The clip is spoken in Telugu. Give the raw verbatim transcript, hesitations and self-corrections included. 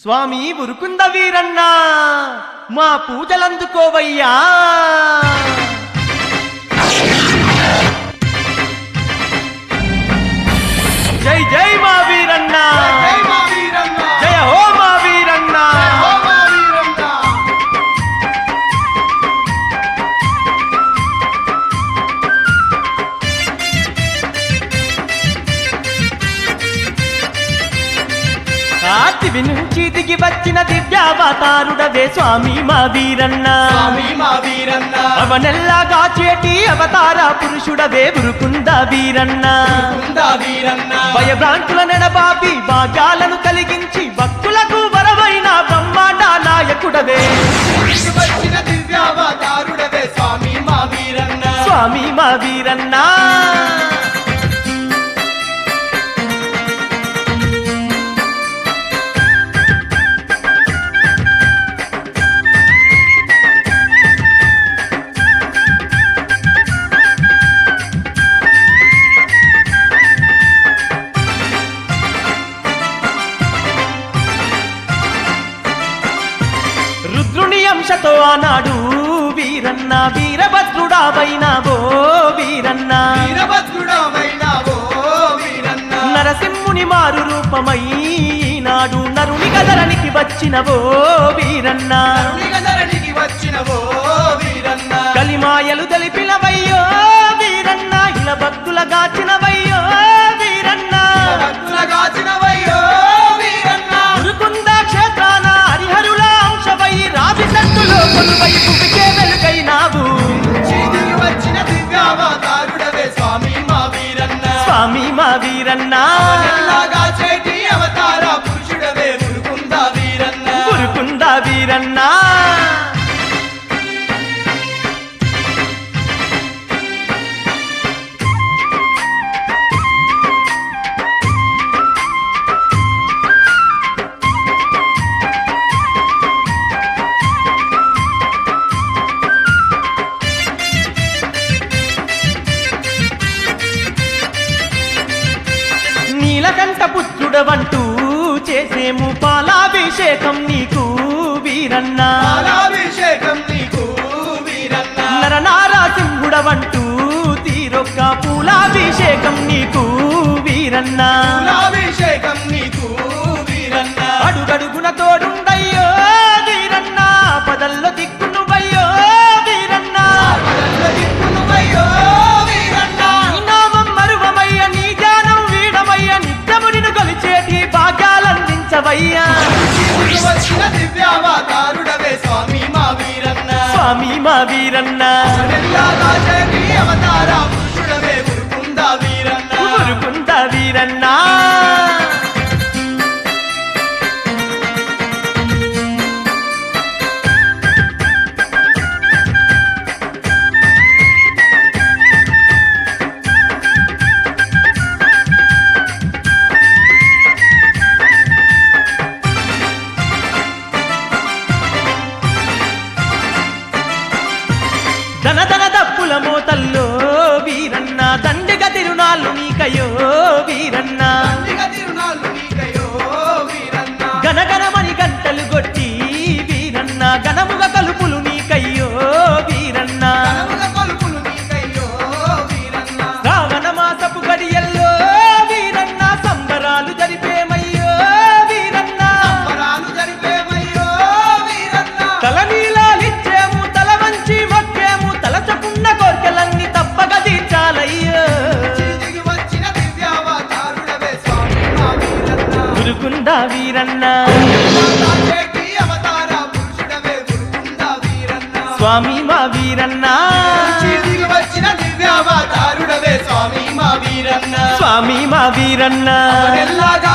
స్వామి ఉరుకుంద వీరన్నా మా పూజలందుకోవయ్యా జై జై మా వీరన్నా జయ హో మా వీరన్నా కాతివి నుంచి దిగి వచ్చిన దివ్యావతారుడవే స్వామి మా వీరన్నా అవనెల్లాగా చేటి అవతార పురుషుడవే ఉరుకుంద వీరన్నా భయభ్రాంతుల నెడబాపి భాగ్యాలను కలిగించి భక్తులకు వరవైన బ్రహ్మాండ నాయకుడవే దివ్యావతారుడవే స్వామి మా వీరన్నా స్వామి మా వీరన్నా రుద్రుని అంశతో ఆనాడు వీరన్నా వీరభద్రుడావైనావో వీరన్నా వీరభద్రుడవైనావో వీరన్నా నరసింహుని మారు రూపమై నాడు నరుని గదరనికి వచ్చినవో వీరన్నా ధరణికి వచ్చినవో వీరన్నా కలిమాయలు తెలిపినవయ్యో వీరన్నా ఇలా భక్తుల గాచినవయ్యో వీరన్నా భక్తులగాచినవయ్యో వీరన్నా ఉరుకుంద క్షేత్రాన హరిహరుల అంశవై రావి సత్తులో కొలువై భూమికే వెలుగైనావు చీదికి వచ్చిన దివ్యావతారుడవే స్వామి మా వీరన్నా స్వామి మా వీరన్నా అవనెల్లాగా చేటి అవతార పురుషుడవే ఉరుకుంద వీరన్నా ఉరుకుంద వీరన్నా నీలకంఠ పుత్రుడవంటూ చేసేము పాలాభిషేకం నీకు వీరన్నా పాలాభిషేకం నీకు వీరన్నా నరనారాసింహుడవంటూ తీరొక్క పూలాభిషేకం నీకు వీరన్నా పాలాభిషేకం నీకు వీరన్నా అడుగడుగున తోడుండయ్యో వీరన్నా పదల్లో దిక్కునువయ్యో వీరన్నా పదల్లో దిక్కునువయ్యో వీరన్నా నీ నామం మరువమయ్య నీ జ్ఞానం వీడమయ్య నిత్యము నిన్ను కొలిచేటి భాగ్యాలందించవయ్యా చీదికి వచ్చిన దివ్యావతారుడవే స్వామి మా వీరన్నా స్వామి మా వీరన్నా అవనెల్లాగా చేటి అవతార పురుషుడవే ఉరుకుంద వీరన్నా ఉరుకుంద వీరన్నా ధన ధన దప్పుల మోతల్లో వీరన్నా దండిగ తిరునాళ్ళు నీకయో వీరన్నా దండిగ తిరునాళ్ళు నీకయో వీరన్నా గనగనమని గంటలు కొట్టి వీరన్నా గనముగ కలుపులు నీకయ్యో వీరన్నా కనముల కొలుపులు నీకయ్యో వీరన్నా శ్రావణ మాసపు గడియల్లో వీరన్నా సంబరాలు జరిపేమయ్యో వీరన్నా సంబరాలు జరిపేమయ్యో వీరన్నా తలనీలాలిచ్చేము తల వంచి మొక్కేము తలచకున్న కోర్కెలన్నీ తప్పక తీర్చాలయ్యో చీదికి వచ్చిన దివ్యావతారుడవే స్వామి మా వీరన్నా ఉరుకుంద వీరన్నా అవనెల్లాగా చేటి అవతార పురుషుడవే ఉరుకుంద వీరన్నా స్వామి మా వీరన్నా చీదికి వచ్చిన దివ్యావతారుడవే స్వామి మా వీరన్నా స్వామి మా వీరన్నా అవనెల్లాగా